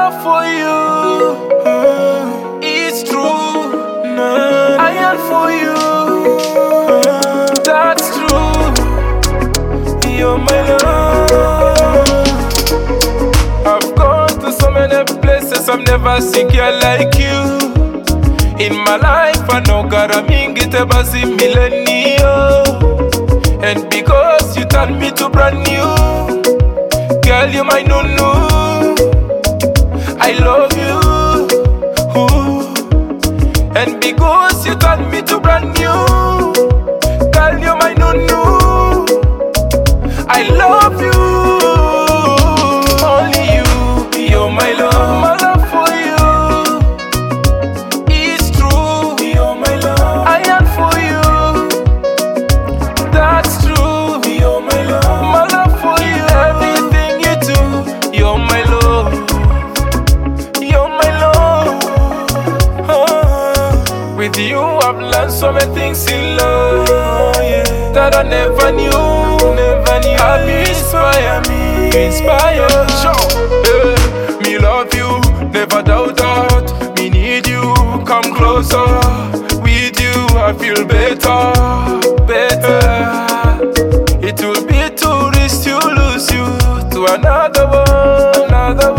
love for you is true. I am for you. That's true. You're my love. I've gone to so many places, I've never seen a girl like you. In my life, I know gara mingi te basi millennial. And because you turned me to brand new, girl, you my nunu. I love you. Ooh. And because you turned me to brand new, girl, you my nunu. I love you. Only you, you're my love. My love for you is true. You're my love. I am for you. That's true. You're my love. My love for you. Everything you do, you're my love. You're my love. With you, I've learned so many things in love, yeah, that I never knew. Have you inspire me? Sure. Yeah. Me love you, never doubt that. Me need you, come closer. With you, I feel better. It will be too risky to lose you to another one.